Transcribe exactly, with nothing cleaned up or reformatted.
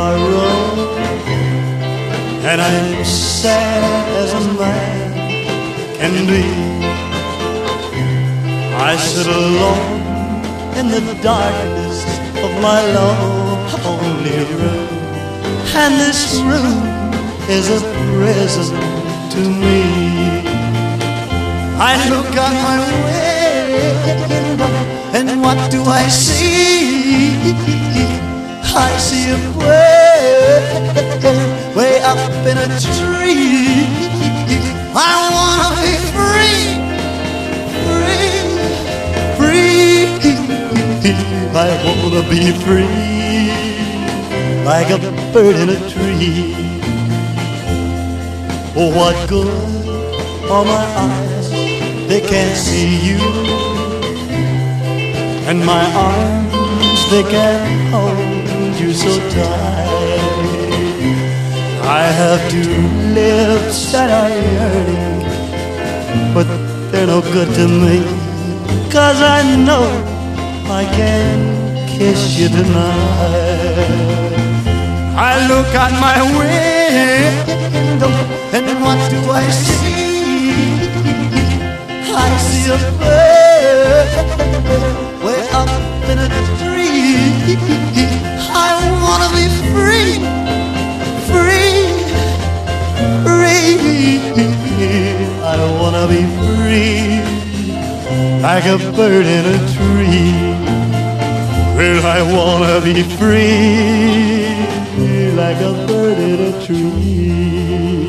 road, and I'm sad as a man can be. I sit alone in the darkness of my lonely room, and this room is a prison to me. I look out my window, and what do I see? I see a bird way up in a tree. I wanna be free, free, free. I wanna be free, like a bird in a tree. Oh, what good are my eyes? They can't see you, and my arms, they can't hold you so tight. I have two lips that are yearning, but they're no good to me, 'cause I know I can't kiss you tonight. I look out my window, and what do I see? I see a bird way up in a tree. I wanna be free, free, free. I wanna be free, like a bird in a tree. Well, I wanna be free, like a bird in a tree.